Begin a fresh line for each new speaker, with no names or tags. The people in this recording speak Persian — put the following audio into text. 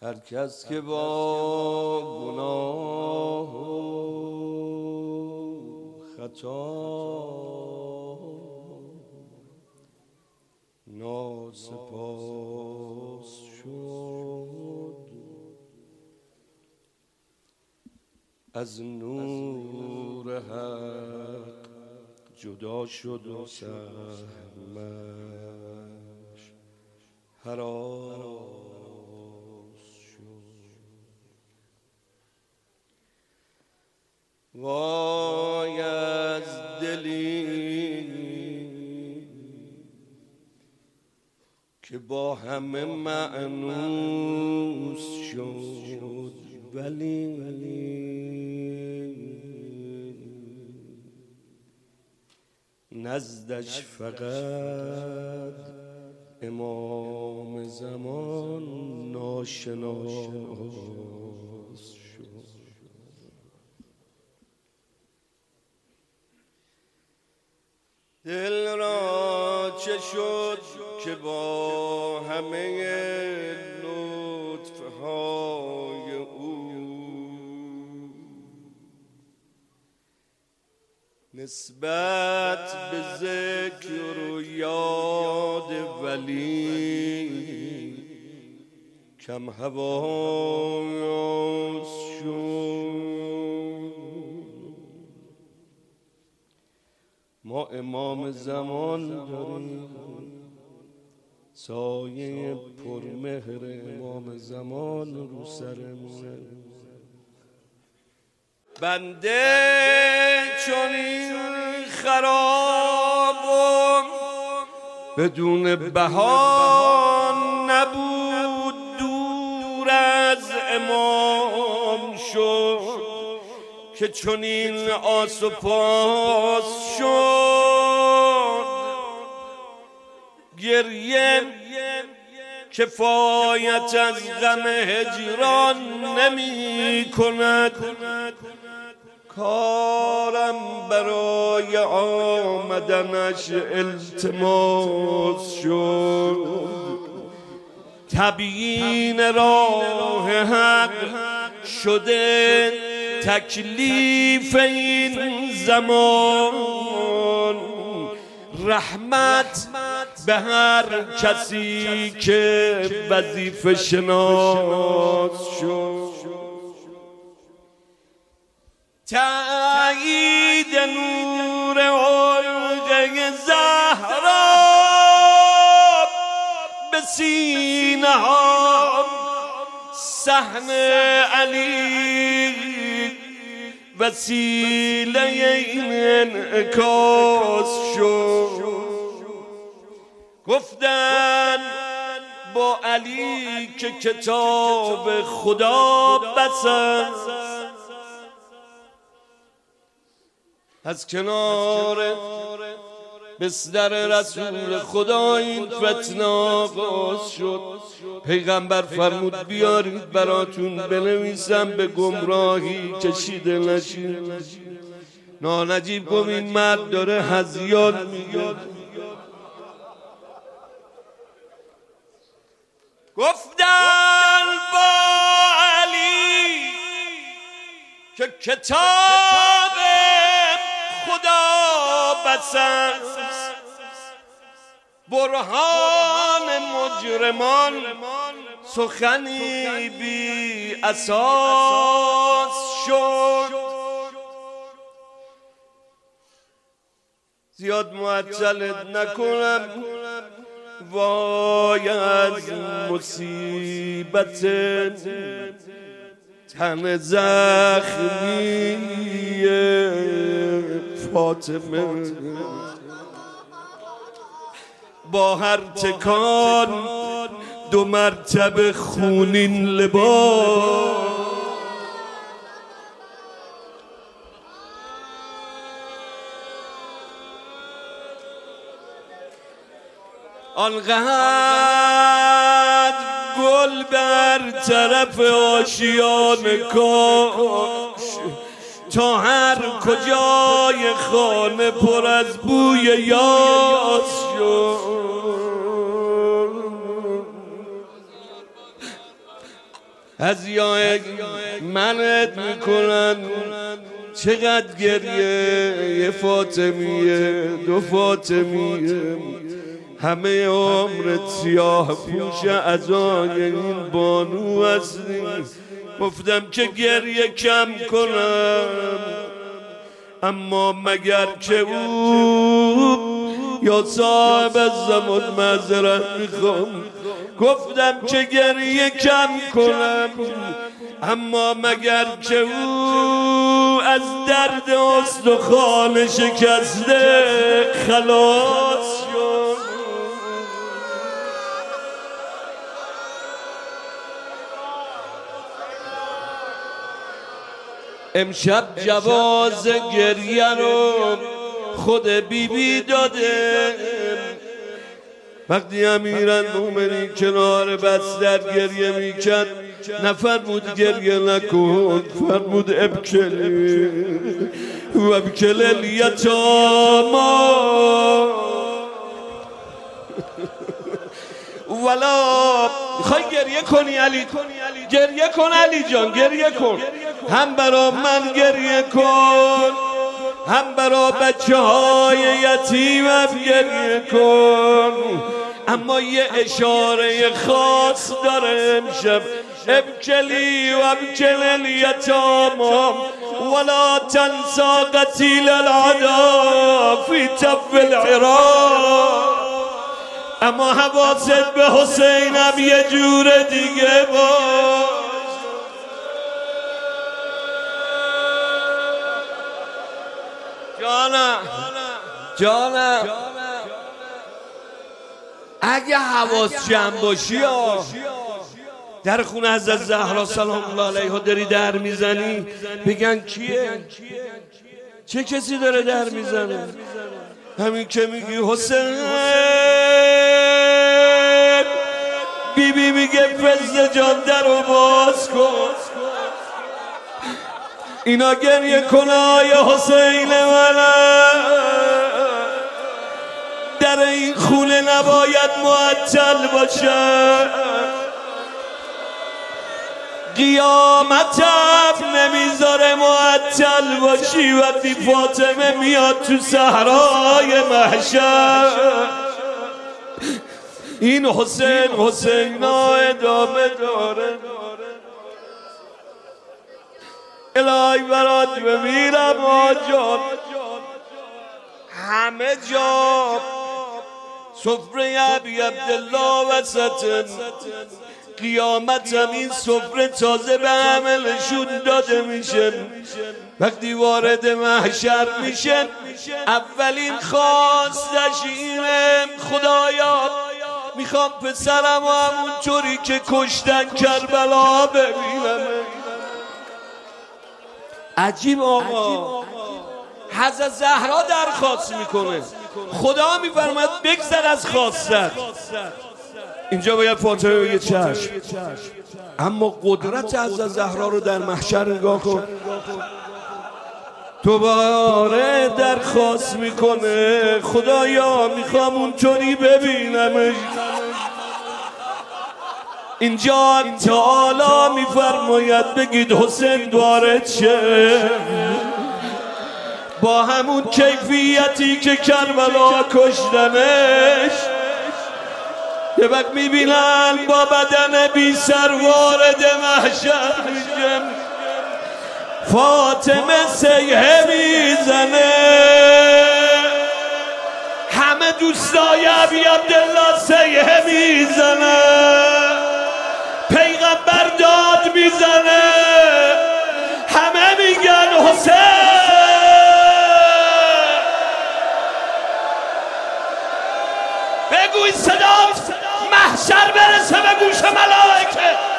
هر کس که با گناه و خطا ناسپاس شد، از نور حق جدا شد و سهمش هراس شد. وای از دلی که با همه مأنوس شد، ولی نزدش فقط امام زمان ناشناس شد. دل را چه شد که با همه لطفهای او نسبت به ذکر و یاد ولی کم حواس شد. ما امام زمان داریم، سایه پرمهر امام زمان رو سرمونه. بنده چنین خرابم بدون بها نبود، دور از امام شد که چنین آس و پاس شد. گریه کفایت از غم هجران نمی کند، کارم برای آمدنش التماس شد. تبیین راه حق شده تکلیف این زمان، رحمت به هر کسی که وظیفه شناس شد. تأیید نور علقه زهرا به سینه ها صحن علی وسیله این انعکاس شد. گفتن با علی که کتاب خدا بس است، از کنار بستر رسول خدا این فتنه آغاز شد. پیغمبر فرمود بیارید براتون بنویسم به گمراهی کشیده نشید. نانجیب گفت این مرد داره هذیان میگه. گفتن با علی که کتاب خدا بس است، برهان مجرمان سخنی بی اساس شد. زیاد معطلت نکنم، وای از مصیبت تن زخمی فاطمه. با هر تکان 2 مرتبه خونین لباس، آنقدر گل بر طرف آشیان کاش تا هر کجای خانه پر از بوی یاس شد. از یای منت میکنن. چقدر گریه یه فاطمیه دو فاطمیه، همه عمرت سیاه پوش ازای این بانو هستی. گفتم که گریه کم کنم، اما مگر که او یا صاحب الزمان معذرت میخوام. گفتم که گریه کم کنم، اما مگر که او از درد استخوان شکسته خلاص شد. امشب جواز گریه رو خود بیبی داده. وقتی امیرالمومنین کنار بستر گریه میکرد نفرمود گریه نکن، فرمود ابکلی و ابکل الیتاما. ولا میخوای گریه کنی علی، گریه کن علی جان، گریه کن. هم برا من گریه کن، هم برا بچه های یتیمم گریه کن. اما یه اشاره خاص داره امشب. ابکلی و ابکل الیتاما ولا تنسا قتیل العدا فی تف العراق. اما حواست به حسینم یه جور دیگه باش. جانم اگه حواس جمع باشی در خونه حضرت زهرا سلام الله علیها داری در میزنی، بگن کیه؟ چه کسی داره در میزنه؟ همین که میگی حسین، بیبی میگه فزه جان در رو باز کن. اینا گریه کنه یا حسین منم، در این خونه نباید معطل باشه. قیامتم نمیذاره معطل باشی وقتی فاطمه میاد تو صحرای محشر. این حسینا ادامه داره. الهی برات بمیرم آجان. همه جا سفره ابی عبدالله وسط قیامتم این سفره تازه به عملشون داده میشه. وقتی وارد محشر میشه اولین خواستش اینه خدایا میخوام پسرم و همونطوری که کشتن کربلا ببینم. عجیب آقا، حضرت زهرا درخواست میکنه، خدا میفرماید بگذر از خواستت. اینجا باید فاطمه بگه چشم. اما قدرت حضرت زهرا رو در محشر نگاه کن. دوباره درخواست میکنه خدایا میخوام اونطوری ببینمش. اینجا تعالی میفرماید بگید حسین وارد شه با همون کیفیتی که کربلا کشتنش. یه وقت میبینن با بدن بی سر وارد محشر میشه. فاطمه سیحه میزنه، همه دوستای ابی عبدالله سیحه میزنه، پیغمبر داد میزنه، همه میگن حسین. بگوی صدا محشر برسه به گوش ملائکه.